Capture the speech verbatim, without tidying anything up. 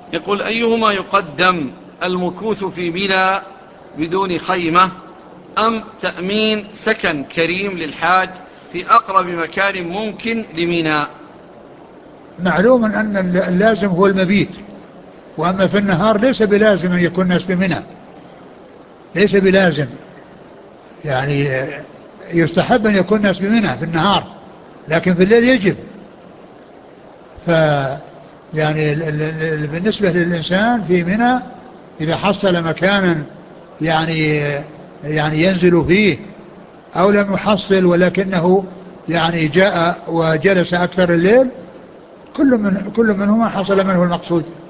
يقول: أيهما يقدم، المكوث في منى بدون خيمة، أم تأمين سكن كريم للحاج في أقرب مكان ممكن لمنى؟ معلوم أن اللازم هو المبيت، وأما في النهار ليس بلازم أن يكون الناس بمنى، ليس بلازم، يعني يستحب أن يكون الناس بمنى في النهار، لكن في الليل يجب. ف يعني ال- ال- ال- بالنسبة للإنسان في منى إذا حصل مكانا يعني يعني ينزل فيه، أو لم يحصل ولكنه يعني جاء وجلس أكثر الليل، كل من كل منهما حصل منه المقصود.